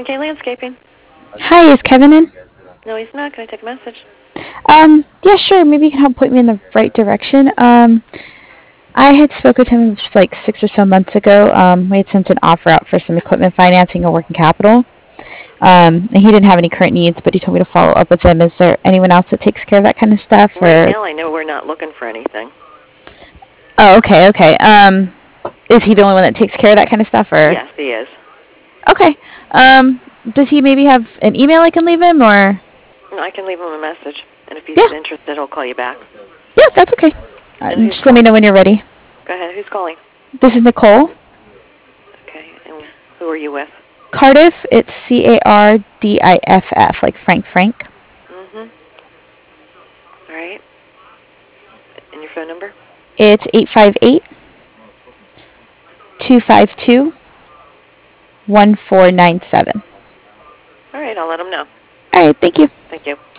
K Landscaping. Hi, is Kevin in? No, he's not. Can I take a message? Yeah, sure. Maybe you can help point me in the right direction. I had spoke with him like 6 or so months ago. We had sent an offer out for some equipment financing or working capital. And he didn't have any current needs, but he told me to follow up with him. Is there anyone else that takes care of that kind of stuff? Right now, I know we're not looking for anything. Oh, okay, okay. Is he the only one that takes care of that kind of stuff, or? Yes, he is. Okay. Does he maybe have an email I can leave him, or? I can leave him a message, and if he's Yeah. interested, he'll call you back. Yeah, that's okay. Just let me know when you're ready. Go ahead. Who's calling? This is Nicole. Okay. And who are you with? Cardiff. It's Cardiff, like Frank. Mm-hmm. All right. And your phone number? It's 858-252-1497. All right. I'll let him know. All right. Thank you. Thank you.